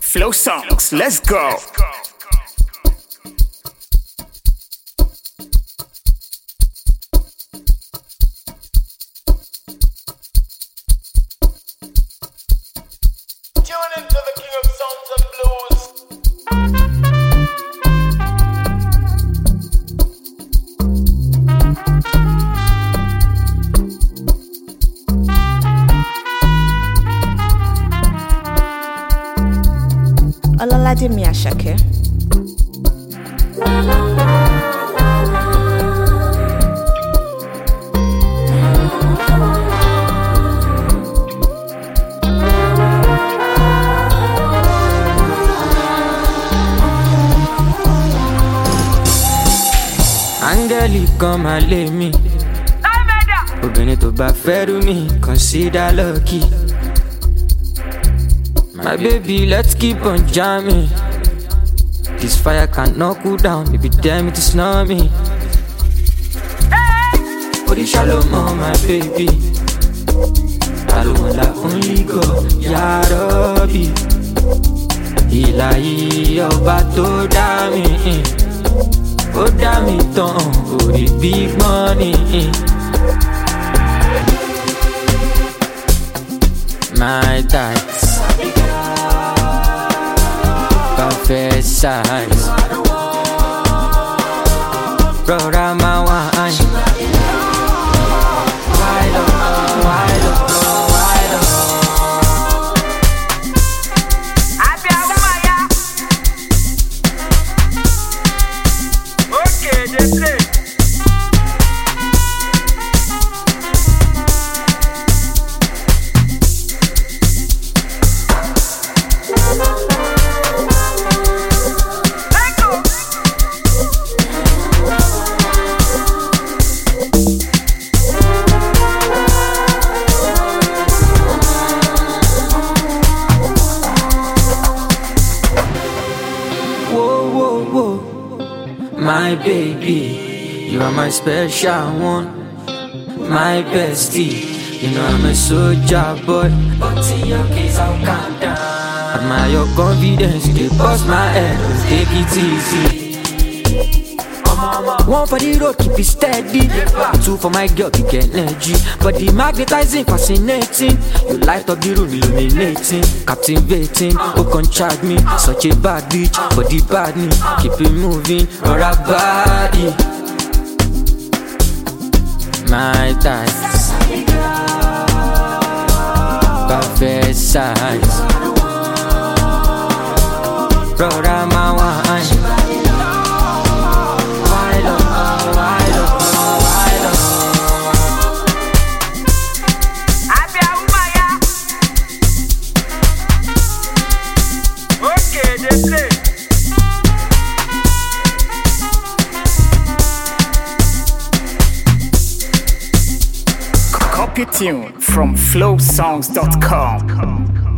Flow Songs, let's go. Tune into the king of sounds and blues. Ọlọ́ládèmí Àṣàkẹ́. Áńgẹ́lì kan máa lé mi, obìnrin tó bá fẹ́ rú mi, consider lucky. My baby, let's keep on jamming. This fire cannot cool down, baby, damn it, it's not me. Body shalom, my baby. Alone, only go, Ya Rabbi. Ilahi, ọba tó dá mi, ó dá mi tán, orí big money. My tights, perfect size. Rọra máa wine. Wide up, wide up, wide up. Okay, just say. My baby, you are my special one, my bestie. You know I'm a soldier boy, but in your case I'll calm down. Admire your confidence, they bust my head, take it easy. One for the road, keep it steady. Two for my girl, to get energy. But the magnetizing, fascinating. You light up the room, illuminating, captivating. Who can charge me? Such a bad bitch, but the bad me. Keep it moving, or a body. My thighs, perfect size. Rọra máa wine. Copy tune from flowsongs.com.